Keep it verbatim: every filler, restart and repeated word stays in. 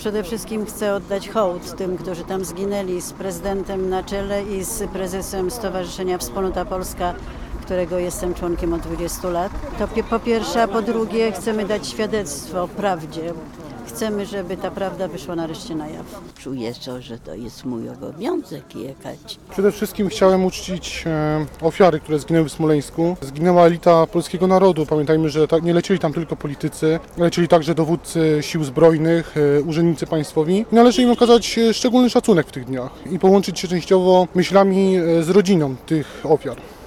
Przede wszystkim chcę oddać hołd tym, którzy tam zginęli, z prezydentem na czele i z prezesem Stowarzyszenia Wspólnota Polska, którego jestem członkiem od dwudziestu lat. To po pierwsze, a po drugie chcemy dać świadectwo prawdzie. Chcemy, żeby ta prawda wyszła nareszcie na jaw. Czuję to, że to jest mój obowiązek jechać. Przede wszystkim chciałem uczcić e, ofiary, które zginęły w Smoleńsku. Zginęła elita polskiego narodu. Pamiętajmy, że ta, nie lecieli tam tylko politycy, lecieli także dowódcy sił zbrojnych, e, urzędnicy państwowi. I należy im okazać szczególny szacunek w tych dniach i połączyć się częściowo myślami e, z rodziną tych ofiar.